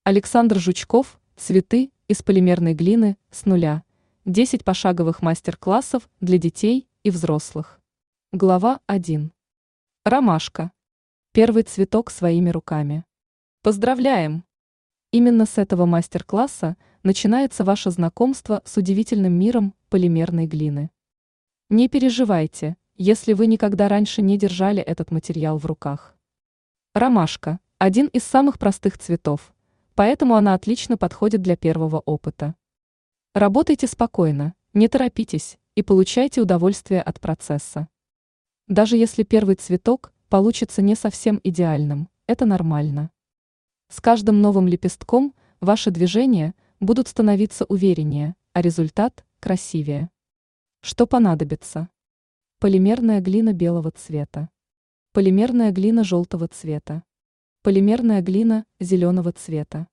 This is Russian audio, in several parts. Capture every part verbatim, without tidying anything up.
Александр Жучков, цветы из полимерной глины с нуля. десять пошаговых мастер-классов для детей и взрослых. Глава один. Ромашка. Первый цветок своими руками. Поздравляем! Именно с этого мастер-класса начинается ваше знакомство с удивительным миром полимерной глины. Не переживайте, если вы никогда раньше не держали этот материал в руках. Ромашка – один из самых простых цветов, поэтому она отлично подходит для первого опыта. Работайте спокойно, не торопитесь и получайте удовольствие от процесса. Даже если первый цветок получится не совсем идеальным, это нормально. С каждым новым лепестком ваши движения будут становиться увереннее, а результат – красивее. Что понадобится? Полимерная глина белого цвета. Полимерная глина желтого цвета. Полимерная глина зеленого цвета.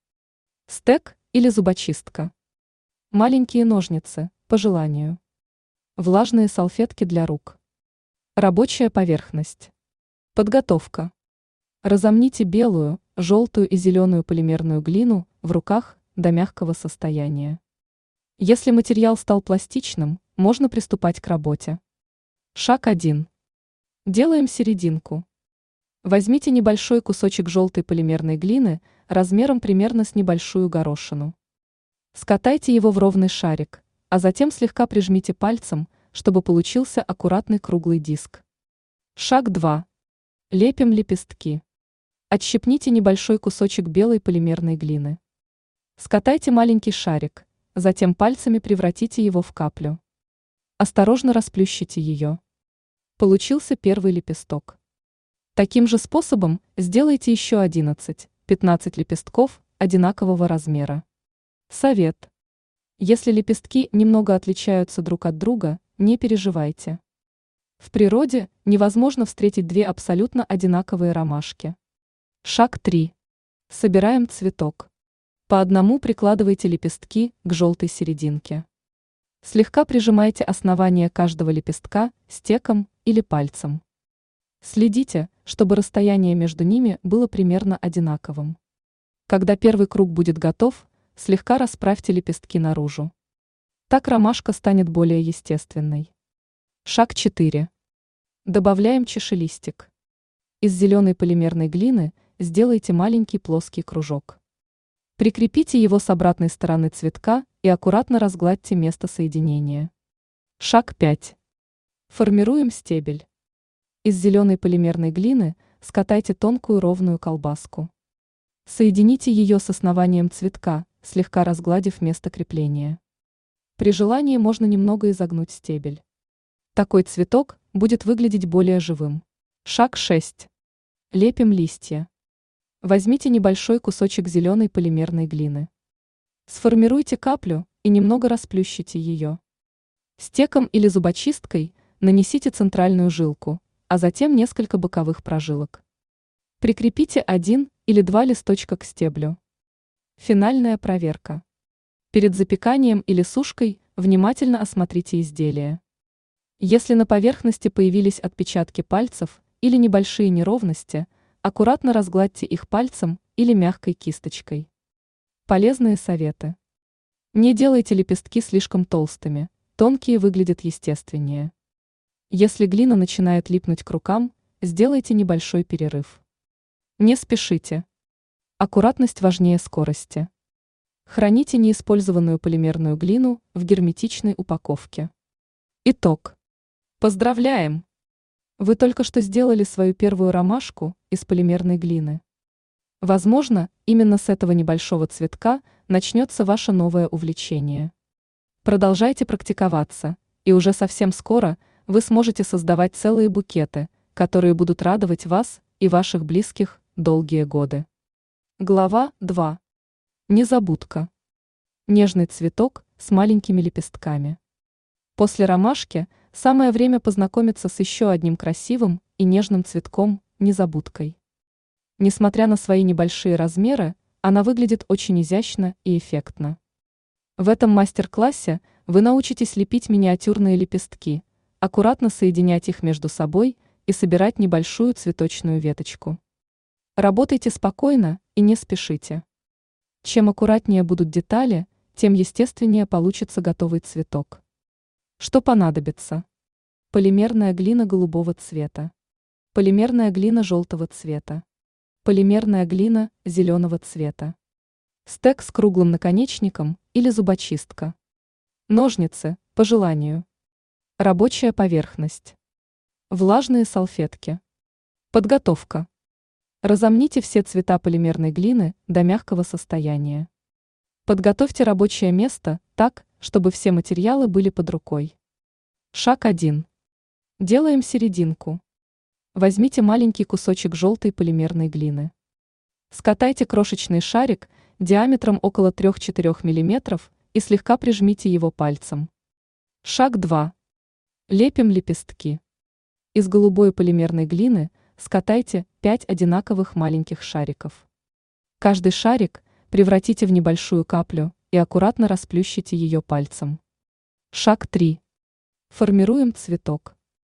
Стек или зубочистка. Маленькие ножницы, по желанию. Влажные салфетки для рук. Рабочая поверхность. Подготовка. Разомните белую, желтую и зеленую полимерную глину в руках до мягкого состояния. Если материал стал пластичным, можно приступать к работе. Шаг один. Делаем серединку. Возьмите небольшой кусочек желтой полимерной глины размером примерно с небольшую горошину. Скатайте его в ровный шарик, а затем слегка прижмите пальцем, чтобы получился аккуратный круглый диск. Шаг два. Лепим лепестки. Отщипните небольшой кусочек белой полимерной глины. Скатайте маленький шарик, затем пальцами превратите его в каплю. Осторожно расплющите ее. Получился первый лепесток. Таким же способом сделайте еще одиннадцать-пятнадцать лепестков одинакового размера. Совет. Если лепестки немного отличаются друг от друга, не переживайте. В природе невозможно встретить две абсолютно одинаковые ромашки. Шаг три. Собираем цветок. По одному прикладывайте лепестки к желтой серединке. Слегка прижимайте основание каждого лепестка стеком или пальцем. Следите, чтобы расстояние между ними было примерно одинаковым. Когда первый круг будет готов, слегка расправьте лепестки наружу. Так ромашка станет более естественной. Шаг четыре. Добавляем чашелистик. Из зеленой полимерной глины сделайте маленький плоский кружок. Прикрепите его с обратной стороны цветка и аккуратно разгладьте место соединения. Шаг пять. Формируем стебель. Из зеленой полимерной глины скатайте тонкую ровную колбаску. Соедините ее с основанием цветка, слегка разгладив место крепления. При желании можно немного изогнуть стебель. Такой цветок будет выглядеть более живым. Шаг шесть. Лепим листья. Возьмите небольшой кусочек зеленой полимерной глины. Сформируйте каплю и немного расплющите ее. Стеком или зубочисткой нанесите центральную жилку, а затем несколько боковых прожилок. Прикрепите один или два листочка к стеблю. Финальная проверка. Перед запеканием или сушкой внимательно осмотрите изделие. Если на поверхности появились отпечатки пальцев или небольшие неровности, аккуратно разгладьте их пальцем или мягкой кисточкой. Полезные советы. Не делайте лепестки слишком толстыми, тонкие выглядят естественнее. Если глина начинает липнуть к рукам, сделайте небольшой перерыв. Не спешите. Аккуратность важнее скорости. Храните неиспользованную полимерную глину в герметичной упаковке. Итог. Поздравляем! Вы только что сделали свою первую ромашку из полимерной глины. Возможно, именно с этого небольшого цветка начнется ваше новое увлечение. Продолжайте практиковаться, и уже совсем скоро вы сможете создавать целые букеты, которые будут радовать вас и ваших близких долгие годы. Глава два. Незабудка. Нежный цветок с маленькими лепестками. После ромашки самое время познакомиться с еще одним красивым и нежным цветком – незабудкой. Несмотря на свои небольшие размеры, она выглядит очень изящно и эффектно. В этом мастер-классе вы научитесь лепить миниатюрные лепестки, аккуратно соединять их между собой и собирать небольшую цветочную веточку. Работайте спокойно и не спешите. Чем аккуратнее будут детали, тем естественнее получится готовый цветок. Что понадобится? Полимерная глина голубого цвета. Полимерная глина желтого цвета. Полимерная глина зеленого цвета. Стек с круглым наконечником или зубочистка. Ножницы, по желанию. Рабочая поверхность. Влажные салфетки. Подготовка. Разомните все цвета полимерной глины до мягкого состояния. Подготовьте рабочее место так, чтобы все материалы были под рукой. Шаг один. Делаем серединку. Возьмите маленький кусочек желтой полимерной глины. Скатайте крошечный шарик диаметром около три-четыре миллиметров и слегка прижмите его пальцем. Шаг два. Лепим лепестки. Из голубой полимерной глины скатайте пять одинаковых маленьких шариков. Каждый шарик превратите в небольшую каплю и аккуратно расплющите ее пальцем. Шаг три. Формируем цветок.